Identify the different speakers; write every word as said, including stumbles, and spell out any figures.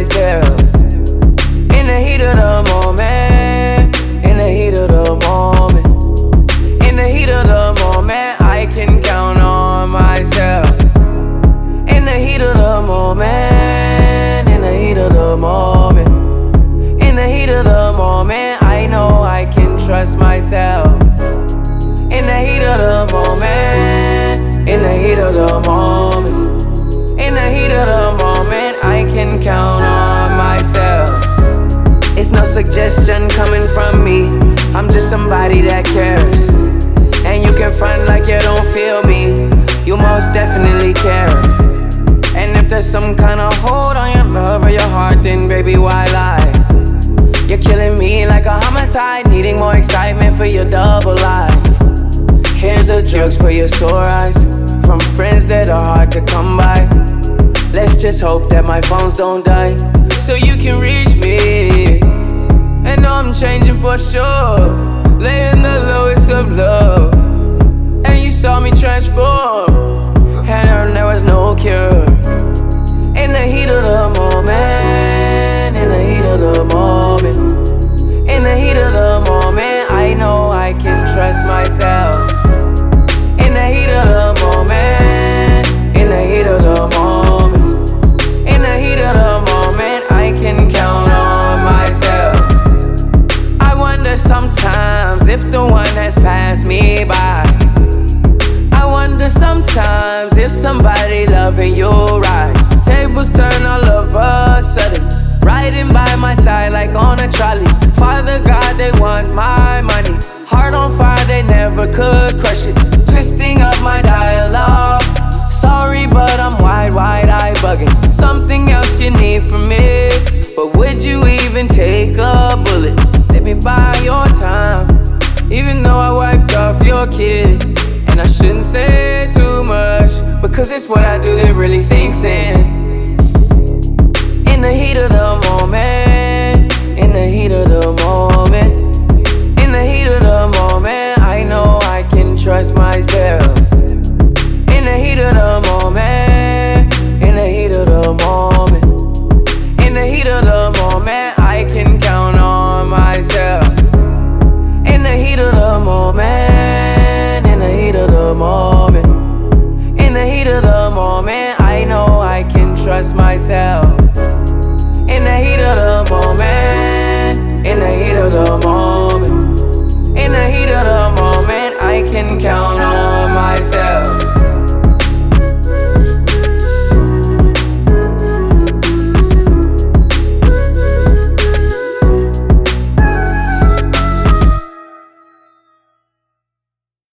Speaker 1: myself. In the heat of the moment, in the heat of the moment, in the heat of the moment, I can count on myself. In the heat of the moment, in the heat of the moment, in the heat of the moment, I know I can trust myself. In the heat of the moment, in the heat of the moment, in the heat of the moment, I can count on myself. It's no suggestion coming from me, I'm just somebody that cares. And you can front like you don't feel me, you most definitely care. And if there's some kind of hold on your love or your heart, then baby, why lie? You're killing me like a homicide, needing more excitement for your double life. Here's the drugs for your sore eyes, from friends that are hard to come by. Let's just hope that my phones don't die, so you can reach me. And know I'm changing for sure, laying the lowest of love. And you saw me transform, and there was no cure. In the heat of the moment, in the heat of the moment, in the heat of the moment, I know I can trust myself. In the heat of the moment, in the heat of the moment, in the heat of the moment, I can count on myself. I wonder sometimes if the one has passed me by. I wonder sometimes if somebody loving you right. Tables turn all of a sudden, riding by my side like on a trolley. Father God, they want my money. Heart on fire, they never could crush it. Twisting up my dialogue. Sorry, but I'm wide, wide eye bugging. Something else you need from me, but would you even take a bullet? Let me buy your time, even though I wiped off your kiss. And I shouldn't say too much, because it's what I do that really sinks in. In the heat of the moment, in the heat of the moment, in the heat of the moment, I know I can trust myself. In the heat of the moment, in the heat of the moment, in the heat of the moment, I can count on myself. In the heat of the moment, in the heat of the moment, in the heat of the moment, I know I can trust myself.